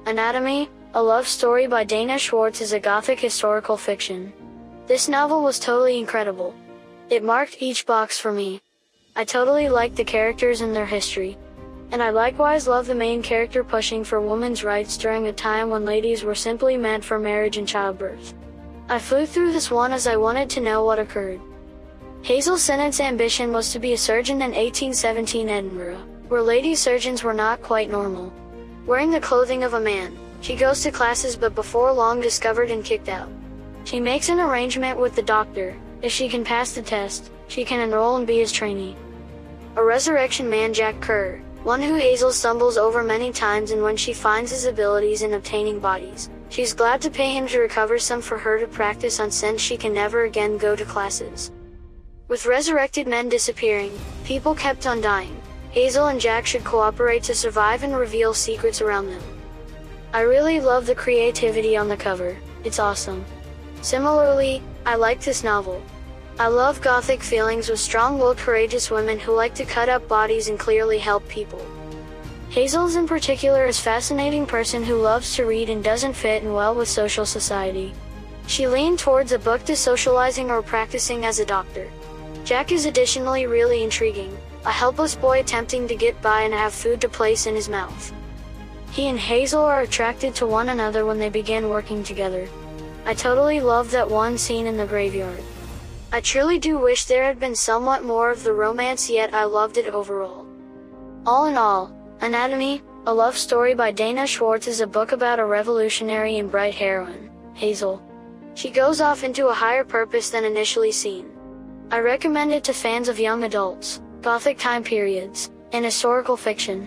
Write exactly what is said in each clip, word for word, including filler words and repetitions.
Anatomy, A Love Story by Dana Schwartz is a gothic historical fiction. This novel was totally incredible. It marked each box for me. I totally liked the characters and their history. And I likewise love the main character pushing for women's rights during a time when ladies were simply meant for marriage and childbirth. I flew through this one as I wanted to know what occurred. Hazel Sennet's ambition was to be a surgeon in eighteen seventeen Edinburgh, where lady surgeons were not quite normal. Wearing the clothing of a man, she goes to classes but before long discovered and kicked out. She makes an arrangement with the doctor. If she can pass the test, she can enroll and be his trainee. A resurrection man, Jack Kerr, one who Hazel stumbles over many times, and when she finds his abilities in obtaining bodies, she's glad to pay him to recover some for her to practice on since she can never again go to classes. With resurrected men disappearing, people kept on dying. Hazel and Jack should cooperate to survive and reveal secrets around them. I really love the creativity on the cover, it's awesome. Similarly, I like this novel. I love gothic feelings with strong-willed courageous women who like to cut up bodies and clearly help people. Hazel's in particular is a fascinating person who loves to read and doesn't fit in well with social society. She leaned towards a book to socializing or practicing as a doctor. Jack is additionally really intriguing, a helpless boy attempting to get by and have food to place in his mouth. He and Hazel are attracted to one another when they begin working together. I totally love that one scene in the graveyard. I truly do wish there had been somewhat more of the romance, yet I loved it overall. All in all, Anatomy, A Love Story by Dana Schwartz is a book about a revolutionary and bright heroine, Hazel. She goes off into a higher purpose than initially seen. I recommend it to fans of young adults, gothic time periods, and historical fiction.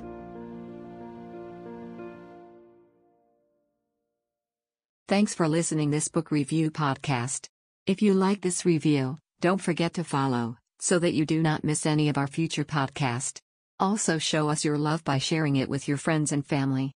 Thanks for listening this book review podcast. If you like this review, don't forget to follow, so that you do not miss any of our future podcast. Also show us your love by sharing it with your friends and family.